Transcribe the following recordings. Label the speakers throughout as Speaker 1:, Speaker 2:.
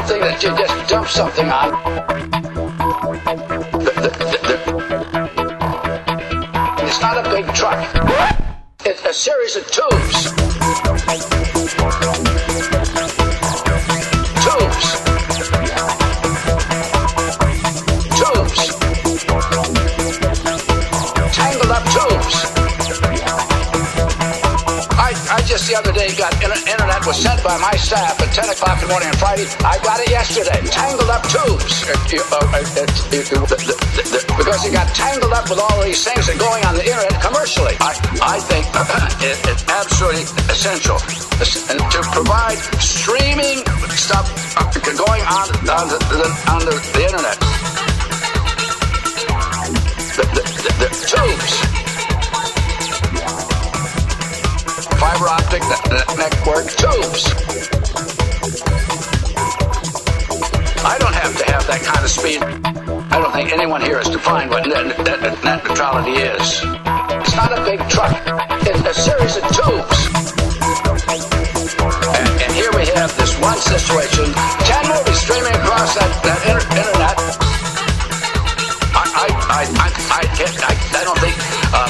Speaker 1: something that you just dump something on. It's not a big truck. It's a series of tubes. Tangled up tubes. I just the other day got internet was sent by my staff at 10 o'clock in the morning on Friday. I got it yesterday. Tangled up tubes. Because it got tangled up with all of these things that are going on the internet commercially. I think it's absolutely essential to provide streaming stuff going on the internet. The tubes. Fiber optic network tubes. I don't have to have that kind of speed. I don't think anyone here has defined what net neutrality is. It's not a big truck. It's a series of tubes. And here we have this one situation. 10 movies streaming across that internet. I don't think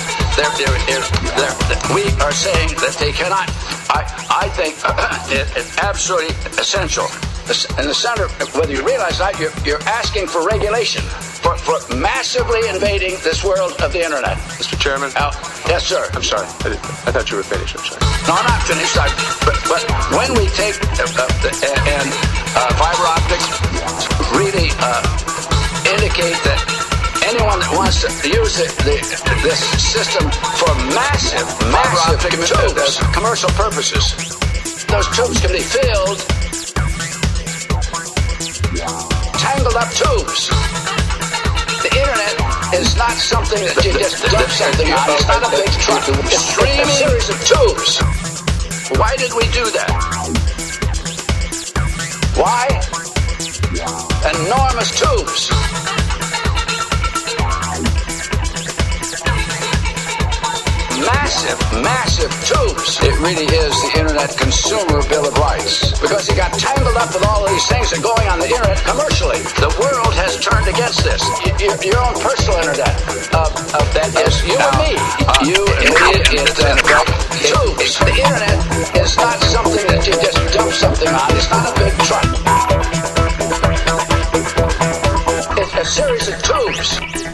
Speaker 1: we are saying that they cannot. I think it's absolutely essential. In the center, whether you realize that, you're asking for regulation, for massively invading this world of the internet.
Speaker 2: Mr. Chairman?
Speaker 1: Yes, sir.
Speaker 2: I'm sorry. I thought you were finished. I'm sorry.
Speaker 1: No, I'm not finished. But when we take fiber optics really indicate that anyone that wants to use this system for massive tubes, commercial purposes, those tubes can be filled, tangled up tubes. The internet is not something that you just dump something on. It's not a big truck. It's a series of tubes. Why did we do that? Why? Enormous tubes. Massive tubes. It really is the Internet Consumer Bill of Rights. Because it got tangled up with all of these things that are going on the Internet commercially. The world has turned against this. Your own personal Internet. That is you and me. You and me. Tubes. The Internet is not something that you just dump something on. It's not a big truck. It's a series of tubes.